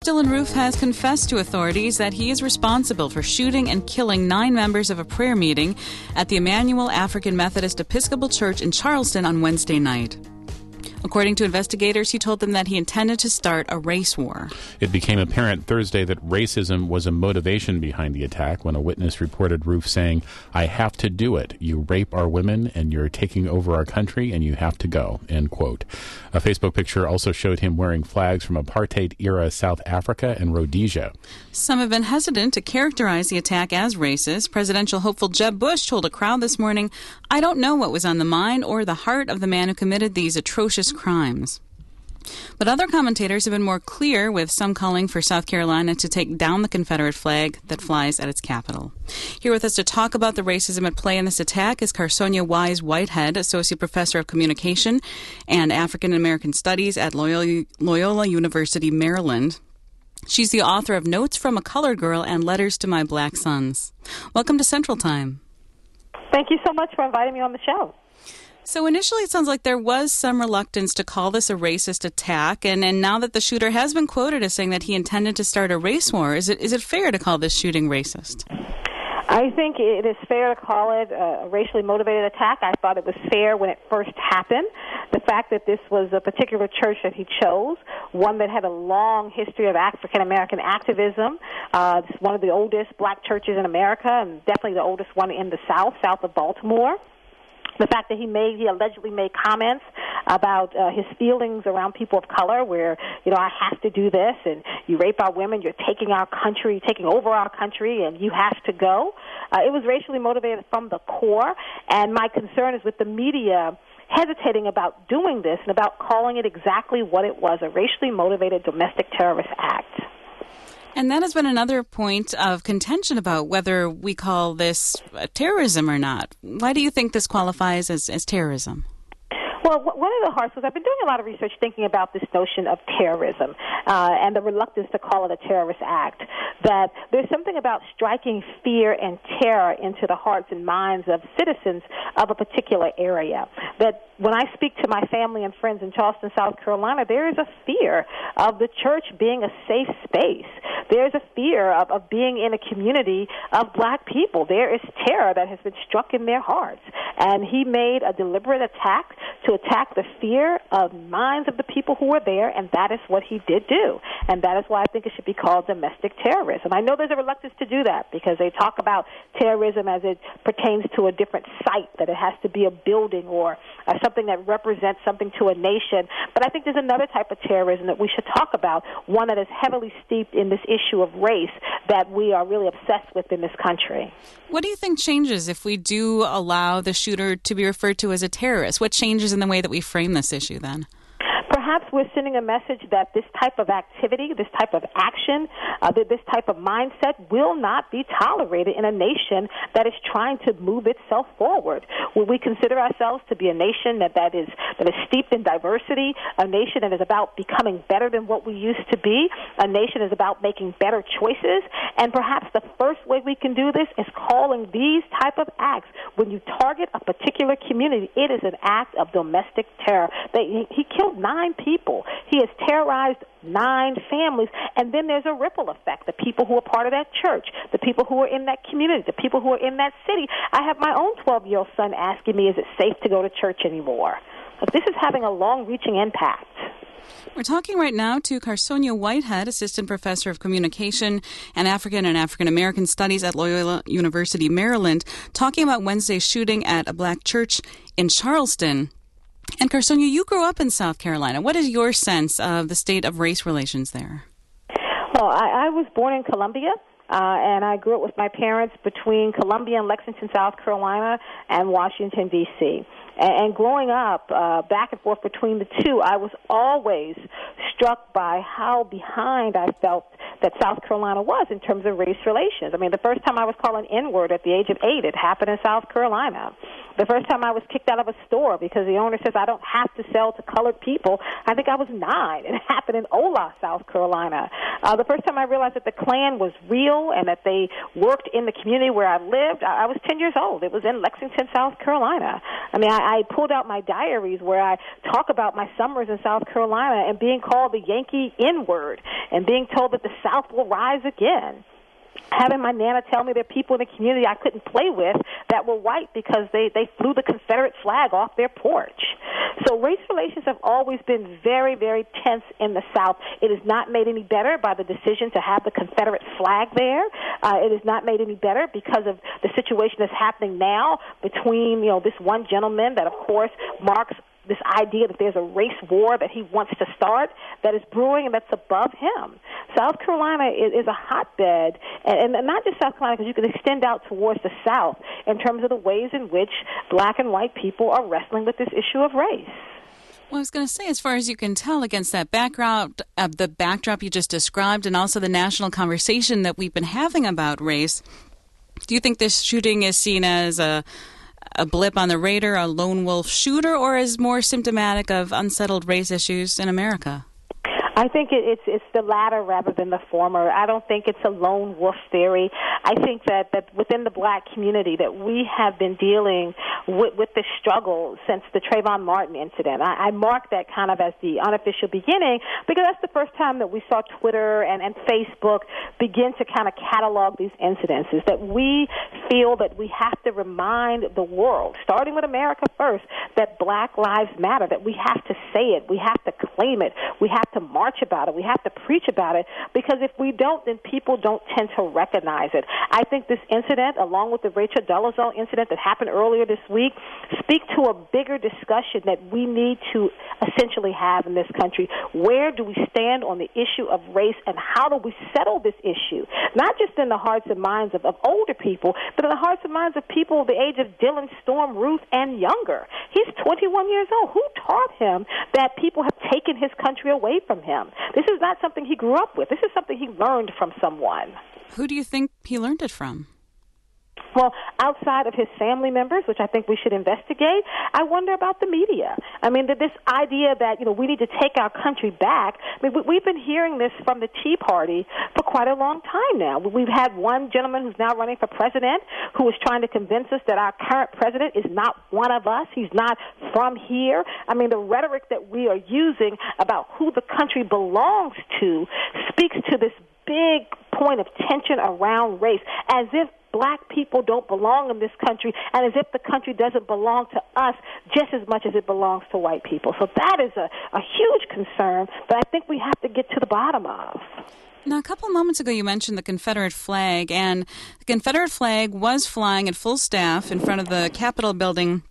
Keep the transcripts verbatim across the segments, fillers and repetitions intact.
Dylann Roof has confessed to authorities that he is responsible for shooting and killing nine members of a prayer meeting at the Emmanuel African Methodist Episcopal Church in Charleston on Wednesday night. According to investigators, he told them that he intended to start a race war. It became apparent Thursday that racism was a motivation behind the attack when a witness reported Roof saying, "I have to do it. You rape our women and you're taking over our country and you have to go," end quote. A Facebook picture also showed him wearing flags from apartheid-era South Africa and Rhodesia. Some have been hesitant to characterize the attack as racist. Presidential hopeful Jeb Bush told a crowd this morning, "I don't know what was on the mind or the heart of the man who committed these atrocious crimes." But other commentators have been more clear, with some calling for South Carolina to take down the Confederate flag that flies at its capital. Here with us to talk about the racism at play in this attack is Carsonia Wise Whitehead, Associate Professor of Communication and African American Studies at Loyola, Loyola University, Maryland. She's the author of Notes from a Colored Girl and Letters to My Black Sons. Welcome to Central Time. Thank you so much for inviting me on the show. So initially it sounds like there was some reluctance to call this a racist attack, and, and now that the shooter has been quoted as saying that he intended to start a race war, is it is it fair to call this shooting racist? I think it is fair to call it a racially motivated attack. I thought it was fair when it first happened. The fact that this was a particular church that he chose, one that had a long history of African-American activism, uh, it's one of the oldest black churches in America, and definitely the oldest one in the South, south of Baltimore. The fact that he made, he allegedly made comments about uh, his feelings around people of color, where, you know, I have to do this, and you rape our women, you're taking our country, taking over our country, and you have to go. Uh, it was racially motivated from the core, and my concern is with the media hesitating about doing this and about calling it exactly what it was, a racially motivated domestic terrorist act. And that has been another point of contention about whether we call this terrorism or not. Why do you think this qualifies as, as terrorism? Well, one of the hard was I've been doing a lot of research thinking about this notion of terrorism uh, and the reluctance to call it a terrorist act, that there's something about striking fear and terror into the hearts and minds of citizens of a particular area, that when I speak to my family and friends in Charleston, South Carolina, there is a fear of the church being a safe space. There's a fear of, of being in a community of black people. There is terror that has been struck in their hearts. And he made a deliberate attack to attack the fear of minds of the people who were there, and that is what he did do. And that is why I think it should be called domestic terrorism. I know there's a reluctance to do that because they talk about terrorism as it pertains to a different site, that it has to be a building or uh, something that represents something to a nation. But I think there's another type of terrorism that we should talk about, one that is heavily steeped in this issue of race that we are really obsessed with in this country. What do you think changes if we do allow the shooter to be referred to as a terrorist? What changes in the way that we frame this issue then? Perhaps we're sending a message that this type of activity, this type of action, uh, that this type of mindset will not be tolerated in a nation that is trying to move itself forward. When we consider ourselves to be a nation that, that is that is steeped in diversity, a nation that is about becoming better than what we used to be, a nation that is about making better choices, and perhaps the first way we can do this is calling these type of acts. When you target a particular community, it is an act of domestic terror. They, he killed nine people. He has terrorized nine families, and then there's a ripple effect. The people who are part of that church, the people who are in that community, the people who are in that city. I have my own twelve-year-old son asking me, is it safe to go to church anymore? But this is having a long-reaching impact. We're talking right now to Carsonia Whitehead, Assistant Professor of Communication and African and African American Studies at Loyola University, Maryland, talking about Wednesday's shooting at a black church in Charleston. And Carsonia, you grew up in South Carolina. What is your sense of the state of race relations there? Well, I, I was born in Columbia, uh, and I grew up with my parents between Columbia and Lexington, South Carolina, and Washington, D C And, and growing up, uh, back and forth between the two, I was always struck by how behind I felt that South Carolina was in terms of race relations. I mean, the first time I was called an N-word at the age of eight, it happened in South Carolina. The first time I was kicked out of a store because the owner says I don't have to sell to colored people, I think I was nine. It happened in Ola, South Carolina. Uh, the first time I realized that the Klan was real and that they worked in the community where I lived, I, I was ten years old. It was in Lexington, South Carolina. I mean, I, I pulled out my diaries where I talk about my summers in South Carolina and being called the Yankee N-word and being told that the South will rise again. Having my Nana tell me there are people in the community I couldn't play with that were white because they, they flew the Confederate flag off their porch. So race relations have always been very, very tense in the South. It is not made any better by the decision to have the Confederate flag there. Uh, it is not made any better because of the situation that's happening now between, you know, this one gentleman that, of course, marks this idea that there's a race war that he wants to start that is brewing and that's above him. South Carolina is, is a hotbed, and, and not just South Carolina, because you can extend out towards the South in terms of the ways in which black and white people are wrestling with this issue of race. Well, I was going to say, as far as you can tell, against that background, uh, the backdrop you just described, and also the national conversation that we've been having about race, do you think this shooting is seen as a a blip on the radar, a lone wolf shooter, or is more symptomatic of unsettled race issues in America? I think it, it's it's the latter rather than the former. I don't think it's a lone wolf theory. I think that, that within the black community that we have been dealing with, with this struggle since the Trayvon Martin incident. I, I mark that kind of as the unofficial beginning because that's the first time that we saw Twitter and, and Facebook begin to kind of catalog these incidences, that we feel that we have to remind the world, starting with America first, that black lives matter, that we have to say it, we have to claim it, we have to march about it, we have to preach about it, because if we don't, then people don't tend to recognize it. I think this incident, along with the Rachel Dolezal incident that happened earlier this week, speak to a bigger discussion that we need to essentially have in this country. Where do we stand on the issue of race, and how do we settle this issue? Not just in the hearts and minds of, of older people, but in the hearts and minds of people the age of Dylan, Storm, Ruth, and younger. He's twenty-one years old. Who taught him that people have taken his country away from him? This is not something he grew up with. This is something he learned from someone. Who do you think he learned it from? Well, outside of his family members, which I think we should investigate, I wonder about the media. I mean, that this idea that, you know, we need to take our country back, I mean, we've been hearing this from the Tea Party for quite a long time now. We've had one gentleman who's now running for president who is trying to convince us that our current president is not one of us. He's not from here. I mean, the rhetoric that we are using about who the country belongs to speaks to this big point of tension around race, as if black people don't belong in this country, and as if the country doesn't belong to us just as much as it belongs to white people. So that is a, a huge concern that I think we have to get to the bottom of. Now, a couple of moments ago, you mentioned the Confederate flag, and the Confederate flag was flying at full staff in front of the Capitol building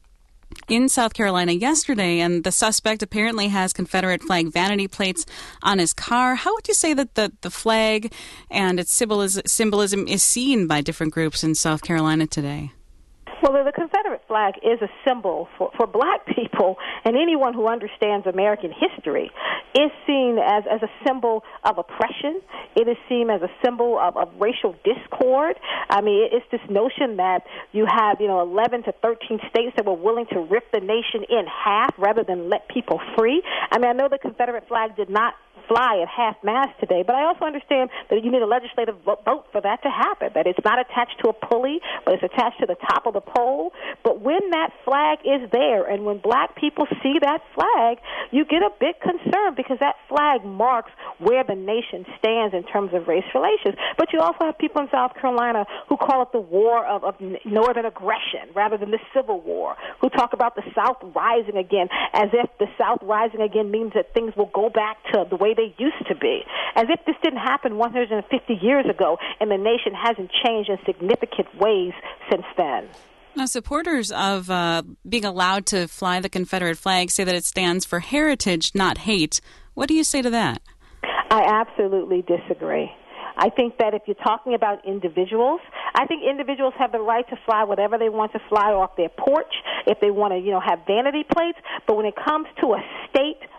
in South Carolina yesterday, and the suspect apparently has Confederate flag vanity plates on his car. How would you say that the, the flag and its symbolism, symbolism is seen by different groups in South Carolina today? Well, the Confederate flag is a symbol for, for black people, and anyone who understands American history is seen as, as a symbol of oppression. It is seen as a symbol of, of racial discord. I mean, it's this notion that you have, you know, eleven to thirteen states that were willing to rip the nation in half rather than let people free. I mean, I know the Confederate flag did not fly at half-mast today, but I also understand that you need a legislative vote for that to happen, that it's not attached to a pulley, but it's attached to the top of the pole. But when that flag is there, and when black people see that flag, you get a bit concerned because that flag marks where the nation stands in terms of race relations. But you also have people in South Carolina who call it the war of, of northern aggression rather than the Civil War, who talk about the South rising again as if the South rising again means that things will go back to the way they used to be, as if this didn't happen one hundred fifty years ago and the nation hasn't changed in significant ways since then. Now, supporters of uh, being allowed to fly the Confederate flag say that it stands for heritage, not hate. What do you say to that? I absolutely disagree. I think that if you're talking about individuals, I think individuals have the right to fly whatever they want to fly off their porch, if they want to, you know, have vanity plates. But when it comes to a state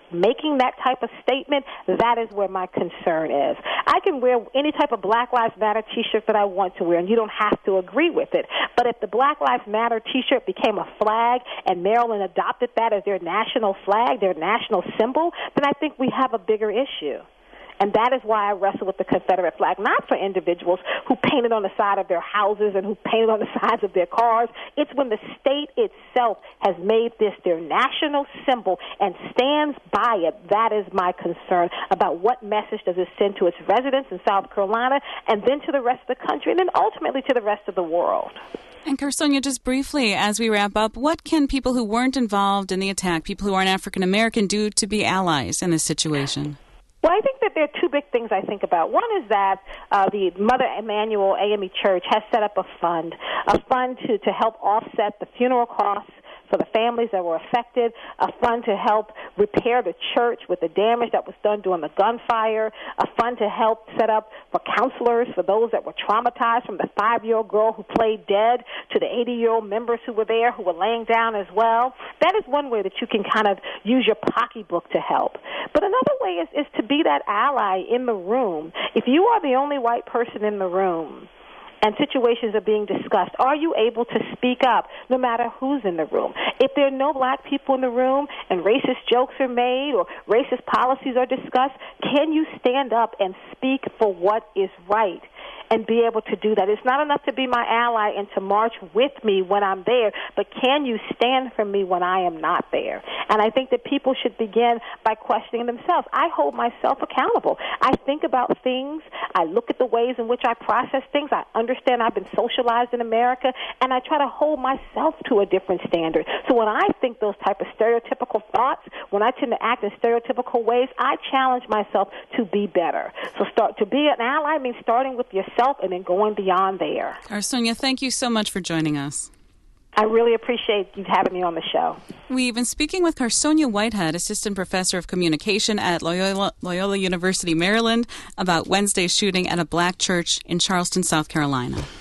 making that type of statement, that is where my concern is. I can wear any type of Black Lives Matter T-shirt that I want to wear, and you don't have to agree with it. But if the Black Lives Matter T-shirt became a flag and Maryland adopted that as their national flag, their national symbol, then I think we have a bigger issue. And that is why I wrestle with the Confederate flag, not for individuals who painted on the side of their houses and who painted on the sides of their cars. It's when the state itself has made this their national symbol and stands by it. That is my concern about what message does it send to its residents in South Carolina and then to the rest of the country and then ultimately to the rest of the world. And Carsonia, just briefly, as we wrap up, what can people who weren't involved in the attack, people who aren't African American, do to be allies in this situation? Well, I think that there are two big things I think about. One is that uh, the Mother Emanuel A M E Church has set up a fund, a fund to, to help offset the funeral costs for the families that were affected, a fund to help repair the church with the damage that was done during the gunfire, a fund to help set up for counselors for those that were traumatized, from the five-year-old girl who played dead to the eighty-year-old members who were there who were laying down as well. That is one way that you can kind of use your pocketbook to help. But another way is, is to be that ally in the room. If you are the only white person in the room, and situations are being discussed, are you able to speak up no matter who's in the room? If there are no black people in the room and racist jokes are made or racist policies are discussed, can you stand up and speak for what is right and be able to do that? It's not enough to be my ally and to march with me when I'm there, but can you stand for me when I am not there? And I think that people should begin by questioning themselves. I hold myself accountable. I think about things. I look at the ways in which I process things. I understand I've been socialized in America, and I try to hold myself to a different standard. So when I think those type of stereotypical thoughts, when I tend to act in stereotypical ways, I challenge myself to be better. So start to be an ally means starting with yourself and then going beyond there. Carsonia, thank you so much for joining us. I really appreciate you having me on the show. We've been speaking with Carsonia Whitehead, Assistant Professor of Communication at Loyola, Loyola University, Maryland, about Wednesday's shooting at a black church in Charleston, South Carolina.